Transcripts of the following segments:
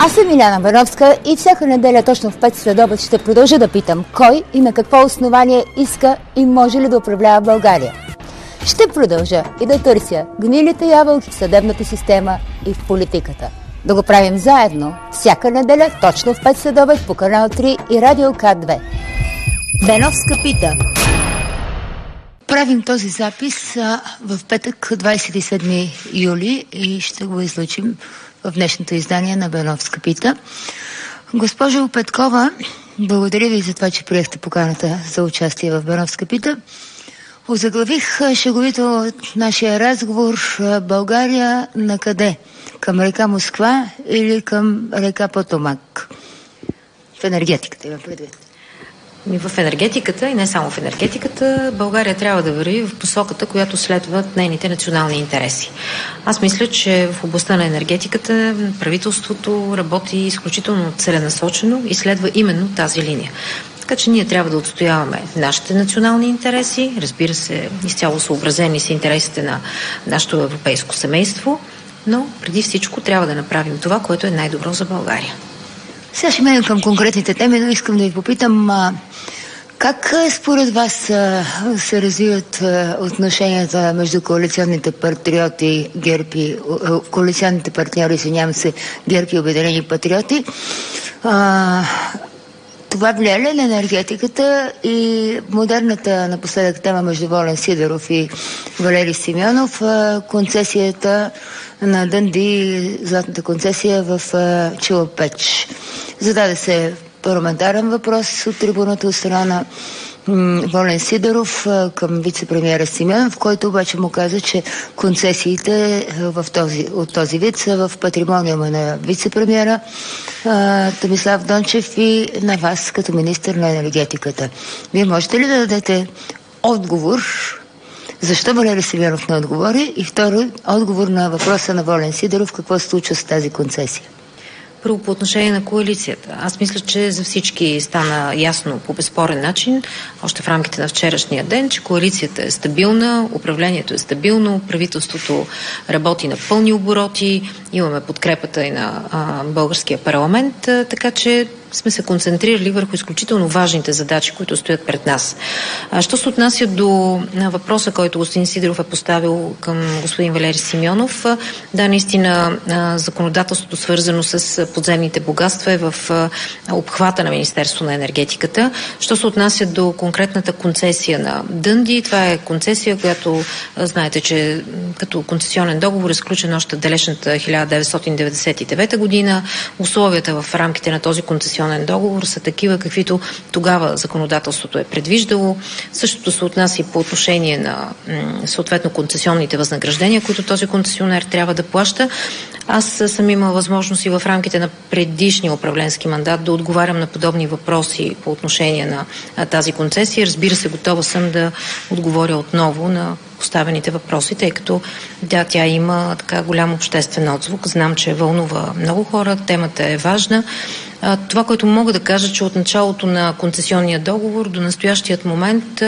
Аз съм Иляна Бановска и всяка неделя точно в 5 следобед ще продължа да питам кой и на какво основание иска и може ли да управлява България. Ще продължа и да търся гнилите ябълки в съдебната система и в политиката. Да го правим заедно всяка неделя точно в 5 следобед по канал 3 и Радио К2. Беновска пита. Правим този запис в петък, 27 юли и ще го излъчим в днешното издание на Беновска пита. Госпожо Петкова, благодаря ви за това, че приехте поканата за участие в Беновска пита. Озаглавих шеговито нашия разговор България на къде? Към река Москва или към река Потомак? В енергетиката има предвид. В енергетиката и не само в енергетиката, България трябва да върви в посоката, която следват нейните национални интереси. Аз мисля, че в областта на енергетиката правителството работи изключително целенасочено и следва именно тази линия. Така че ние трябва да отстояваме нашите национални интереси, разбира се, изцяло съобразени с интересите на нашето европейско семейство, но преди всичко трябва да направим това, което е най-добро за България. Сега ще минем към конкретните теми, но искам да ви попитам как според вас се развиват отношенията между коалиционните патриоти, коалиционните партньори, ГЕРБ и Обединени патриоти? Това влияе ли на енергетиката и модерната напоследък тема между Волен Сидеров и Валери Симеонов, концесията на Дънди, златната концесия в Челопеч? Зададе се парламентарен въпрос от трибуната от страна на Волен Сидеров към вице-премиера Симеонов, в който обаче му каза, че концесиите от този вид са в патримониума на вице-премиера Томислав Дончев и на вас като министър на енергетиката. Вие можете ли да дадете отговор защо Валери Симеонов не отговори и второ отговор на въпроса на Волен Сидеров какво се случва с тази концесия? Първо по отношение на коалицията. Аз мисля, че за всички стана ясно по безспорен начин, още в рамките на вчерашния ден, че коалицията е стабилна, управлението е стабилно, правителството работи на пълни обороти, имаме подкрепата и на българския парламент, така че сме се концентрирали върху изключително важните задачи, които стоят пред нас. Що се отнася до въпроса, който господин Сидеров е поставил към господин Валери Симеонов, да, наистина законодателството, свързано с подземните богатства, е в обхвата на Министерство на енергетиката. Що се отнася до конкретната концесия на Дънди, това е концесия, която знаете, че като концесионен договор е сключен още в далечната 1999 година. Условията в рамките на този концесионен договор са такива, каквито тогава законодателството е предвиждало. Същото се отнася и по отношение на съответно концесионните възнаграждения, които този концесионер трябва да плаща. Аз съм имала възможност и в рамките на предишния управленски мандат да отговарям на подобни въпроси по отношение на тази концесия. Разбира се, готова съм да отговоря отново на поставените въпроси, тъй като тя има така голям обществен отзвук. Знам, че вълнува много хора, темата е важна. Това, което мога да кажа, че от началото на концесионния договор до настоящият момент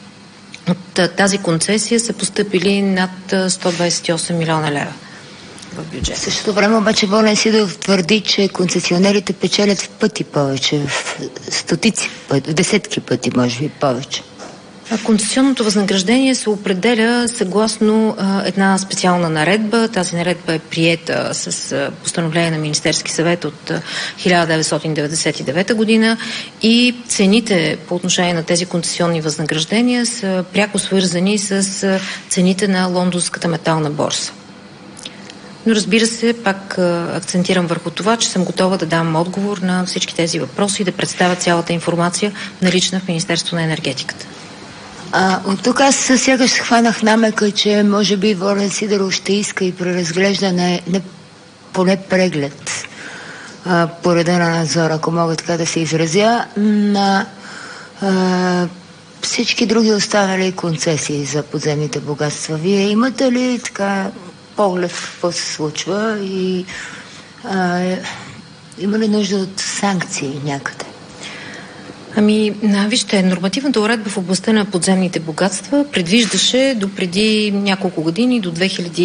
от тази концесия са постъпили над 128 милиона лева в бюджет. В същото време обаче Волен Сидеров твърди, че концесионерите печелят в пъти повече, в стотици пъти, в десетки пъти, може би повече. Концесионното възнаграждение се определя съгласно една специална наредба. Тази наредба е приета с постановление на Министерски съвет от 1999 година и цените по отношение на тези концесионни възнаграждения са пряко свързани с цените на Лондонската метална борса. Но разбира се, пак акцентирам върху това, че съм готова да дам отговор на всички тези въпроси и да представя цялата информация налична в Министерство на енергетиката. От тук аз сякаш хванах намека, че може би Волен Сидеров ще иска и преразглеждане, поне преглед по реда на надзора, ако мога така да се изразя, на всички други останали концесии за подземните богатства. Вие имате ли така поглед какво се случва и има ли нужда от санкции някъде? Вижте, нормативната уредба в областта на подземните богатства предвиждаше до преди няколко години, до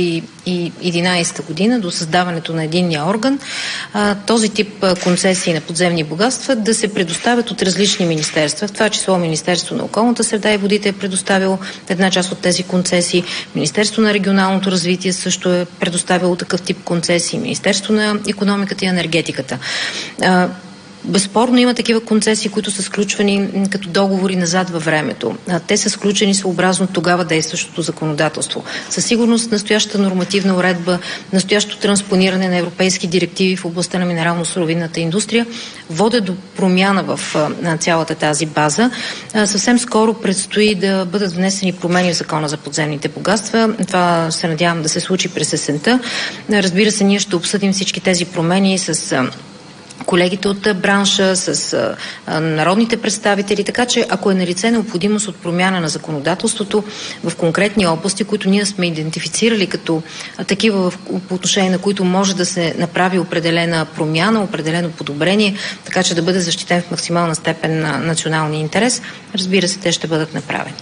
2011 година, до създаването на единния орган, този тип концесии на подземни богатства да се предоставят от различни министерства. В това число Министерство на околната среда и водите е предоставило една част от тези концесии. Министерство на регионалното развитие също е предоставило такъв тип концесии. Министерство на икономиката и енергетиката. Безспорно има такива концесии, които са сключвани като договори назад във времето. Те са сключени съобразно тогава действащото законодателство. Със сигурност настоящата нормативна уредба, настоящото транспониране на европейски директиви в областта на минерално-суровинната индустрия водят до промяна в цялата тази база. Съвсем скоро предстои да бъдат внесени промени в Закона за подземните богатства. Това се надявам да се случи през есента. Разбира се, ние ще обсъдим всички тези промени с колегите от бранша, с народните представители, така че ако е налице необходимост от промяна на законодателството в конкретни области, които ние сме идентифицирали като такива, по отношение на които може да се направи определена промяна, определено подобрение, така че да бъде защитен в максимална степен на националния интерес, разбира се, те ще бъдат направени.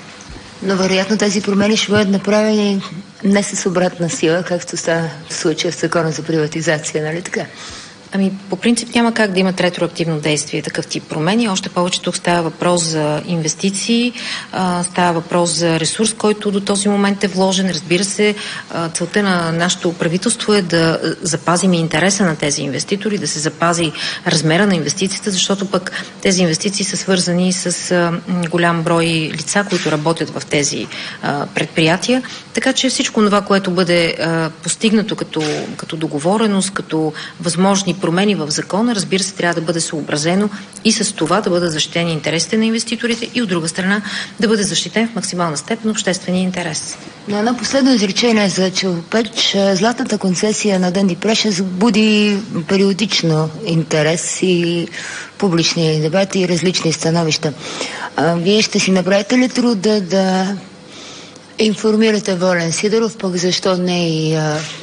Но вероятно тези промени ще бъдат направени не с обратна сила, както става в случая с Закона за приватизация, нали така? По принцип няма как да имат ретроактивно действие такъв тип промени. Още повече тук става въпрос за инвестиции, става въпрос за ресурс, който до този момент е вложен. Разбира се, целта на нашето правителство е да запазим интереса на тези инвеститори, да се запази размера на инвестицията, защото пък тези инвестиции са свързани с голям брой лица, които работят в тези предприятия. Така че всичко това, което бъде постигнато като договореност, като възможни промени в закона, разбира се, трябва да бъде съобразено и с това да бъдат защитени интересите на инвеститорите и от друга страна да бъде защитен в максимална степен обществения интерес. На едно последно изречение за Челопеч, златната концесия на Дънди Прешъс буди периодично интерес и публични дебати и различни становища. Вие ще си направите ли труда да информирате Волен Сидеров, пък защо не и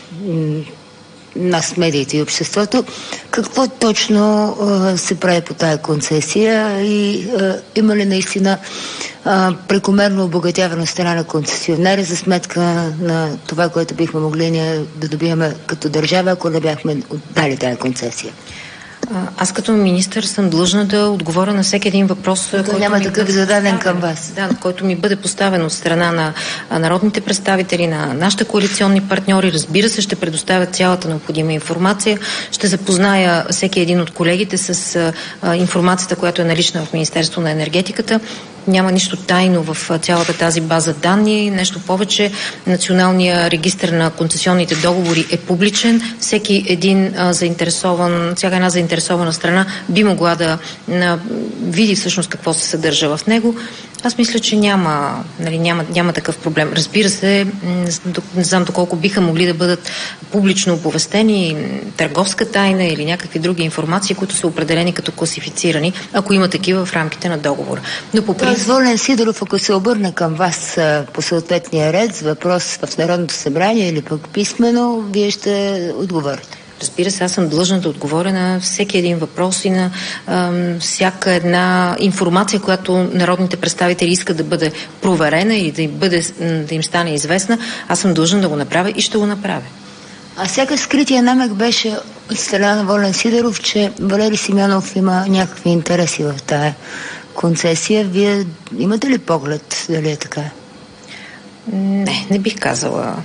нас, медиите и обществото, какво точно се прави по тая концесия и има ли наистина прекомерно обогатяване от страна на концесионера за сметка на това, което бихме могли ние да добиваме като държава, ако не бяхме отдали тая концесия? Аз като министър съм длъжна да отговоря на всеки един въпрос, който няма такъв зададен към вас. Да, който ми бъде поставен от страна на народните представители, на нашите коалиционни партньори. Разбира се, ще предоставят цялата необходима информация. Ще запозная всеки един от колегите с информацията, която е налична в Министерство на енергетиката. Няма нищо тайно в цялата тази база данни. Нещо повече, националният регистър на концесионните договори е публичен. Всеки един всяка една заинтересована страна би могла да види всъщност какво се съдържа в него. Аз мисля, че няма такъв проблем. Разбира се, не знам доколко биха могли да бъдат публично оповестени търговска тайна или някакви други информации, които са определени като класифицирани, ако има такива в рамките на договора. Но по принцип... Волен Сидеров, ако се обърне към вас по съответния ред с въпрос в Народното събрание или пък писмено, вие ще отговорите. Разбира се, аз съм длъжна да отговоря на всеки един въпрос и на всяка една информация, която народните представители искат да бъде проверена или да им стане известна. Аз съм длъжна да го направя и ще го направя. А сякаш скрития намек беше от страна на Волен Сидеров, че Валери Симеонов има някакви интереси в тая концесия. Вие имате ли поглед дали е така? Не бих казала.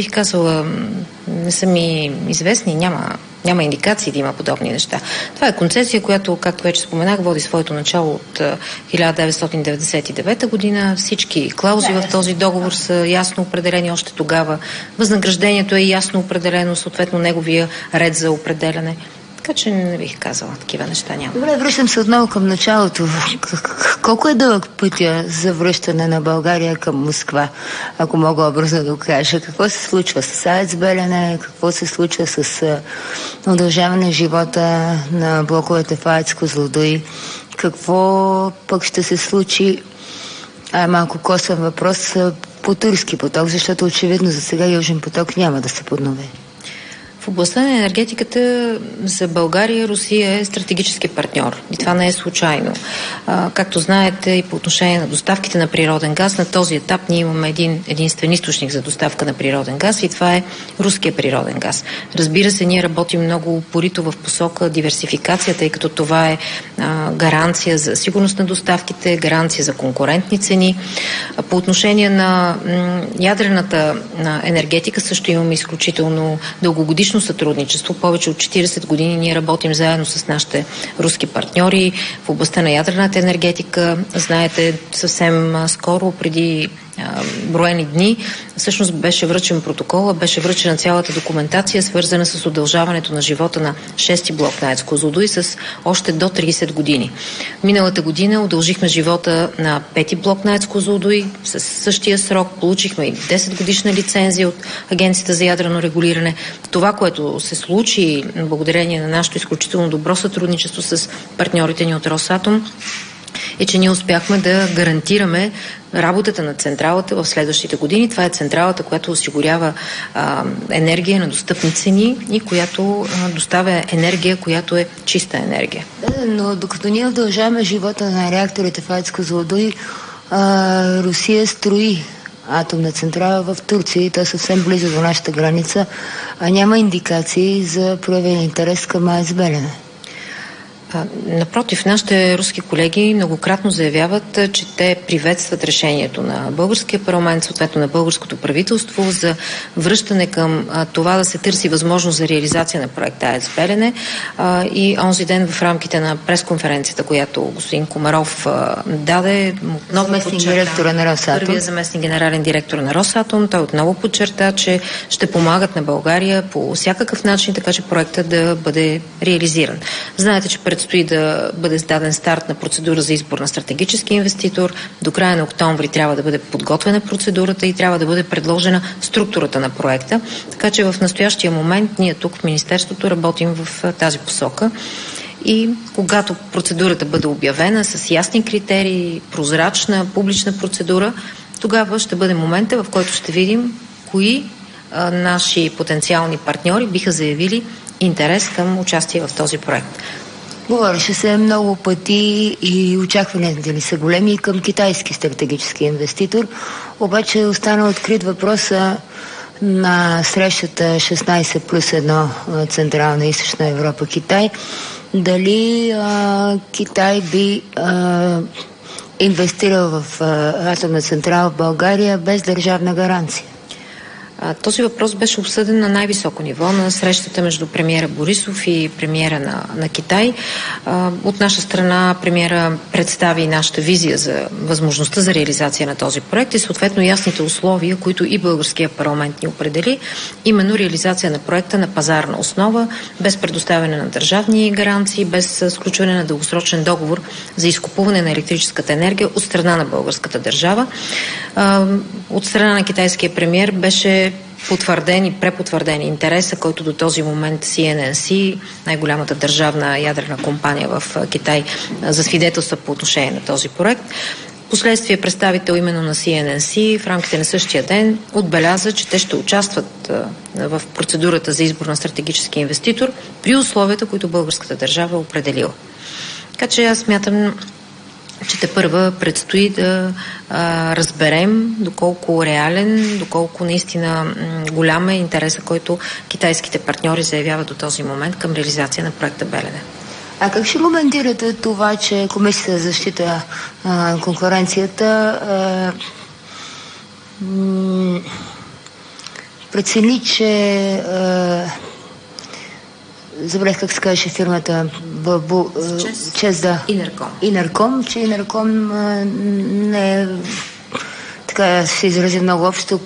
Не са ми известни, няма индикации да има подобни неща. Това е концесия, която, както вече споменах, води своето начало от 1999 година. Всички клаузи в този договор са ясно определени още тогава. Възнаграждението е ясно определено, съответно неговия ред за определяне. Така че не бих казала, такива неща няма. Добре, връщам се отново към началото. Колко е дълъг пътя за връщане на България към Москва, ако мога образно да го кажа? Какво се случва с АЕЦ Белене? Какво се случва с удължаване живота на блоковете в АЕЦ Козлодуй? Какво пък ще се случи? Малко косъм въпрос по Турски поток, защото очевидно за сега Южен поток няма да се поднови. В В областта на енергетиката за България Русия е стратегически партньор. И това не е случайно. Както знаете, и по отношение на доставките на природен газ, на този етап ние имаме един единствен източник за доставка на природен газ и това е руския природен газ. Разбира се, ние работим много упорито в посока диверсификация, тъй като това е гаранция за сигурност на доставките, гаранция за конкурентни цени. По отношение на ядрената енергетика също имаме изключително дългогодишно сътрудничество. Повече от 40 години ние работим заедно с нашите руски партньори в областта на ядрената енергетика. Знаете, съвсем скоро, преди броени дни, всъщност беше връчен протокола, беше връчена цялата документация, свързана с удължаването на живота на 6-ти блок на АЕЦ Козлодуй с още до 30 години. Миналата година удължихме живота на 5-ти блок на АЕЦ Козлодуй с същия срок. Получихме и 10 годишна лицензия от Агенцията за ядрено регулиране. Това, което се случи благодарение на нашето изключително добро сътрудничество с партньорите ни от Росатом, е, че ние успяхме да гарантираме работата на централата в следващите години. Това е централата, която осигурява енергия на достъпни цени и която доставя енергия, която е чиста енергия. Да, но докато ние удължаваме живота на реакторите в АЕЦ Козлодуй, Русия строи атомна централа в Турция и то съвсем близо до нашата граница, а няма индикации за проявен интерес към АЕЦ Белене. Напротив, нашите руски колеги многократно заявяват, че те приветстват решението на българския парламент, съответно на българското правителство за връщане към това да се търси възможност за реализация на проекта АЕЦ Белене. И онзи ден в рамките на пресконференцията, която господин Комаров даде, първият заместник генерален директор на Росатом, той отново подчерта, че ще помагат на България по всякакъв начин, така че проектът да бъде реализиран. Знаете, че предстои да бъде даден старт на процедура за избор на стратегически инвеститор. До края на октомври трябва да бъде подготвена процедурата и трябва да бъде предложена структурата на проекта. Така че в настоящия момент ние тук в Министерството работим в тази посока. И когато процедурата бъде обявена с ясни критерии, прозрачна, публична процедура, тогава ще бъде момента, в който ще видим кои наши потенциални партньори биха заявили интерес към участие в този проект. Говореше се много пъти и очакванията ни са големи към китайски стратегически инвеститор, обаче остана открит въпроса на срещата 16 плюс 1 Централна и Източна Европа Китай, дали Китай би инвестирал в атомна централа в България без държавна гаранция. Този въпрос беше обсъден на най-високо ниво на срещата между премиера Борисов и премиера на Китай. От наша страна премиера представи нашата визия за възможността за реализация на този проект и съответно ясните условия, които и българския парламент ни определи, именно реализация на проекта на пазарна основа, без предоставяне на държавни гаранции, без сключване на дългосрочен договор за изкупуване на електрическата енергия от страна на българската държава. От страна на китайския премиер беше потвърден и препотвърден интереса, който до този момент CNNC, най-голямата държавна ядрена компания в Китай, засвидетелства по отношение на този проект. Последствие представител именно на CNNC в рамките на същия ден отбеляза, че те ще участват в процедурата за избор на стратегически инвеститор при условията, които българската държава е определила. Така че аз смятам, че тепърва предстои да разберем доколко реален, доколко наистина голям е интереса, който китайските партньори заявяват до този момент към реализация на проекта Белене. А как ще коментирате това, че Комисията за защита на конкуренцията прецени, че забравих как се казваше фирмата ЧЕЗ, да. Инерком, че Инерком не е, така се изрази много общо,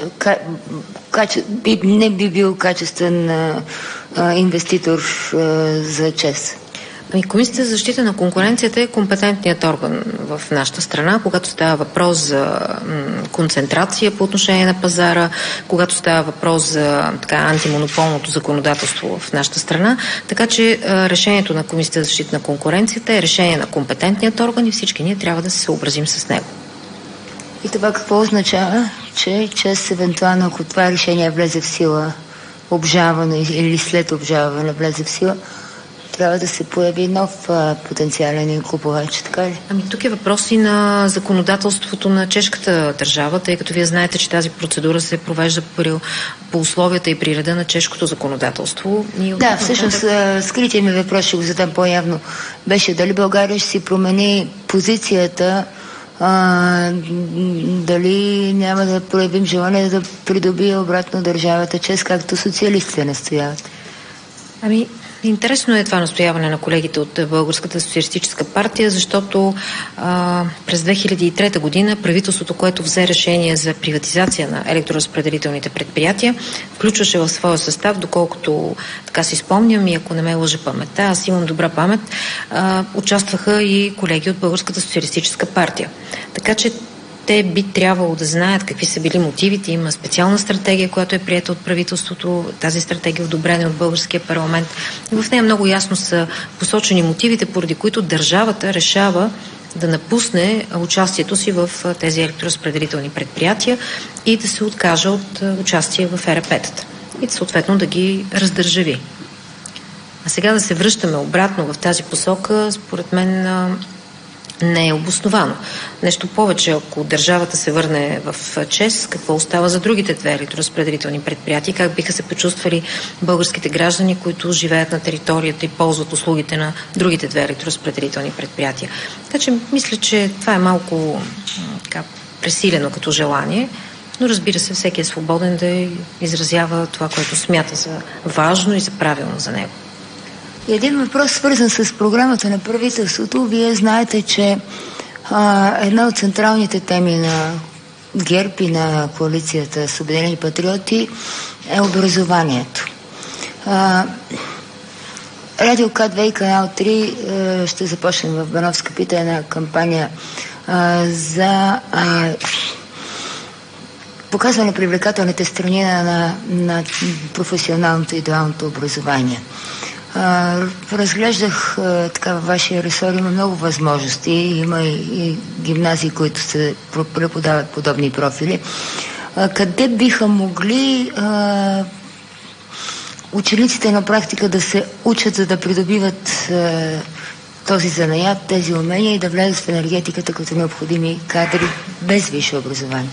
не би бил качествен инвеститор за ЧЕЗ. Комисията за защита на конкуренцията е компетентният орган в нашата страна, когато става въпрос за концентрация по отношение на пазара, когато става въпрос за антимонополното законодателство в нашата страна. Така че решението на Комисията за защита на конкуренцията е решение на компетентният орган и всички ние трябва да се съобразим с него. И това какво означава? Че ЧЕЗ евентуално, ако това решение влезе в сила обжалване или след обжалване влезе в сила, трябва да се появи нов потенциален купувач, така ли? Ами тук е въпрос и на законодателството на чешката държава, тъй като вие знаете, че тази процедура се провежда по условията и при реда на чешкото законодателство. Да, всъщност скрития ми въпрос, ще го задам по-явно, беше дали България ще си промени позицията, дали няма да проявим желание да придобие обратно държавата чест, както социалистите настояват. Ами, интересно е това настояване на колегите от Българската социалистическа партия, защото през 2003 година правителството, което взе решение за приватизация на електроразпределителните предприятия, включваше в своя състав, доколкото така си спомням и ако не ме лъже паметта, аз имам добра памет, участваха и колеги от Българската социалистическа партия. Така че те би трябвало да знаят какви са били мотивите. Има специална стратегия, която е приета от правителството. Тази стратегия е одобрена от българския парламент. И в нея много ясно са посочени мотивите, поради които държавата решава да напусне участието си в тези електроразпределителни предприятия и да се откаже от участие в ЕРП-тата. И съответно да ги раздържави. А сега да се връщаме обратно в тази посока, според мен не е обосновано. Нещо повече, ако държавата се върне в ЧЕЗ, какво остава за другите две електроразпределителни предприятия? Как биха се почувствали българските граждани, които живеят на територията и ползват услугите на другите две електроразпределителни предприятия? Така че мисля, че това е малко пресилено като желание, но разбира се, всеки е свободен да изразява това, което смята за важно и за правилно за него. Един въпрос, свързан с програмата на правителството. Вие знаете, че една от централните теми на ГЕРБ и на коалицията с Обединени патриоти е образованието. Радио КАТ-2 и Канал 3 ще започнем в Бановска пита една кампания за показване привлекателните страни на професионалното и дуалното образование. Разглеждах така във вашия ресор, има много възможности, има и гимназии, които се преподават подобни профили. Къде биха могли учениците на практика да се учат, за да придобиват този занаят, тези умения и да влязат в енергетиката като необходими кадри без висше образование?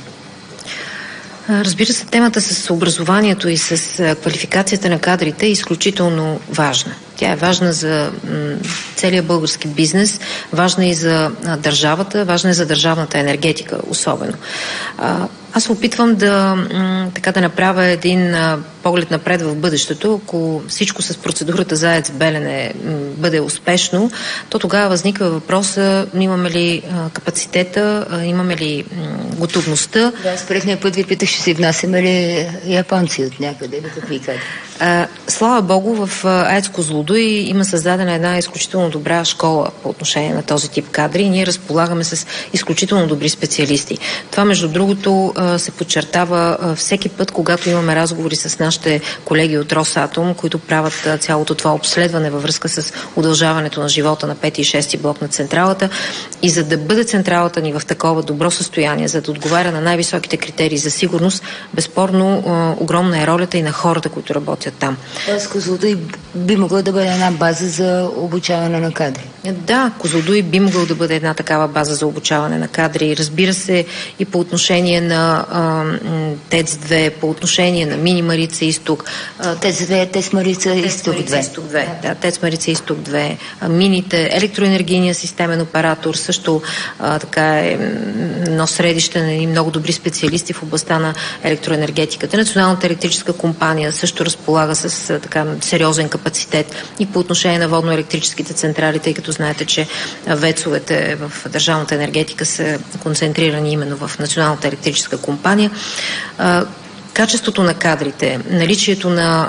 Разбира се, темата с образованието и с квалификацията на кадрите е изключително важна. Тя е важна за целия български бизнес, важна и за държавата, важна и за държавната енергетика особено. Аз се опитвам да направя един поглед напред в бъдещето. Ако всичко с процедурата за АЕЦ Белене бъде успешно, то тогава възниква въпроса: имаме ли капацитета, имаме ли готовността. Да, с предния път ви питах, ще си внасяме ли японци от някъде, или какви кадри? Слава Богу, в АЕЦ Козлодуй има създадена една изключително добра школа по отношение на този тип кадри и ние разполагаме с изключително добри специалисти. Това, между другото, се подчертава всеки път, когато имаме разговори с нашите колеги от Росатом, които правят цялото това обследване във връзка с удължаването на живота на 5 и 6 блок на централата. И за да бъде централата ни в такова добро състояние, за да отговаря на най-високите критерии за сигурност, безспорно огромна е ролята и на хората, които работят там. Тоест Козлодуй би могла да бъде една база за обучаване на кадри? Да, Козлодуй би могъл да бъде една такава база за обучаване на кадри. Разбира се, и по отношение на ТЕЦ-2, по отношение на Мини Марица Изток. ТЕЦ-2, ТЕЦ Марица Изток 2. Да, ТЕЦ Марица Изток 2. Мините, електроенергийния системен оператор също така е едно средище на много добри специалисти в областта на електроенергетиката. Националната електрическа компания също разполага с така сериозен капацитет и по отношение на водно-електрическите централи, тъй като знаете, че ВЕЦ-овете в държавната енергетика са концентрирани именно в Националната електрическа компания. Качеството на кадрите, наличието на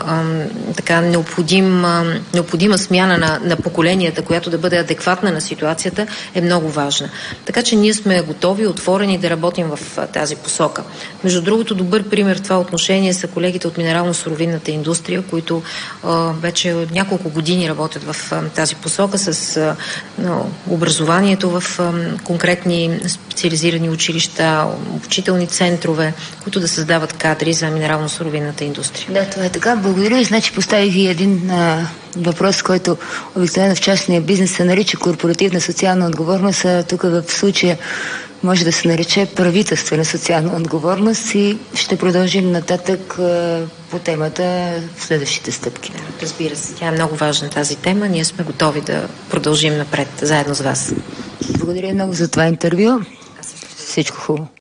необходима смяна на поколенията, която да бъде адекватна на ситуацията, е много важна. Така че ние сме готови, отворени да работим в тази посока. Между другото, добър пример в това отношение са колегите от минерално-суровинната индустрия, които вече няколко години работят в тази посока с образованието в конкретни специализирани училища, обучителни центрове, които да създават кадри за минерално-суровинната индустрия. Да, това е така. Благодаря ви. Значи поставих и един въпрос, който обикновено в частния бизнес се нарича корпоративна социална отговорност, а тук в случая може да се нарече правителствена социална отговорност и ще продължим нататък по темата в следващите стъпки. Разбира се, тя е много важна тази тема. Ние сме готови да продължим напред заедно с вас. Благодаря много за това интервю. Всичко хубаво.